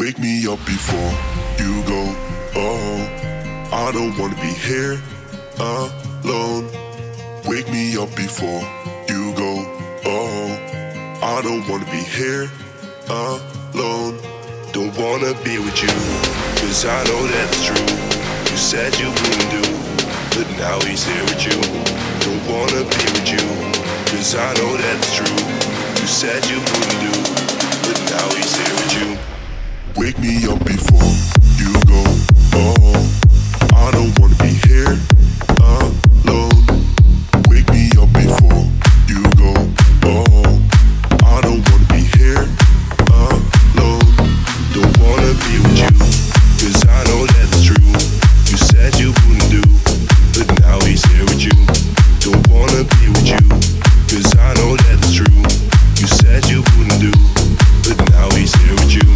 Wake me up before you go. Oh, I don't wanna be here alone. Wake me up before you go. Oh, I don't wanna be here alone. Don't wanna be with you, 'cause I know that's true. You said you wouldn't do, but now he's here with you. Don't wanna be with you, 'cause I know that's true. You said you wouldn't do, but now he's here with you. Wake me up before you go. Oh, I don't wanna be here alone. Wake me up before you go. Oh, I don't wanna be here alone. Don't wanna be with you, 'cause I know that's true. You said you wouldn't do, but now he's here with you. Don't wanna be with you, 'cause I know that's true. You said you wouldn't do, but now he's here with you.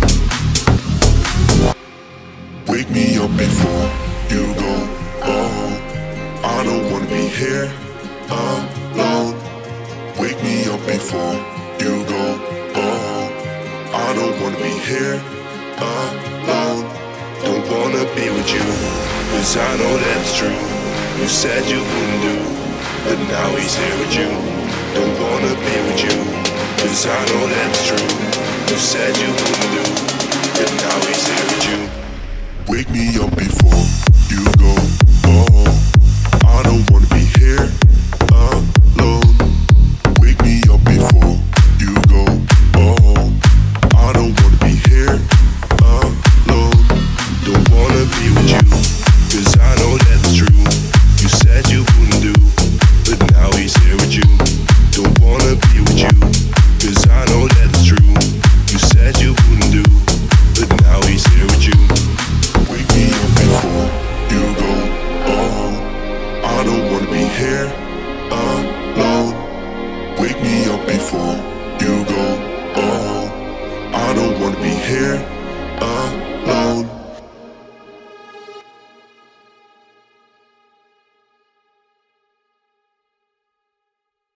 Wake me up before you go. Oh, I don't wanna be here alone. Wake me up before you go. Oh, I don't wanna be here alone. Don't wanna be with you, 'cause I know that's true. You said you wouldn't do, but now he's here with you. Don't wanna be with you, 'cause I know that's true. You said you wouldn't do, but now he's here with you. Wake me up before you go. Oh, I don't wanna be here alone. Wake me up before you go. Oh, I don't wanna be here alone. Don't wanna be with you, 'cause I know that's true. You said you wouldn't do, but now he's here with you. Don't wanna be with you, 'cause I know that's true. You said you wouldn't do, but now he's here with you. Wake me up before you go. Oh, I don't wanna be here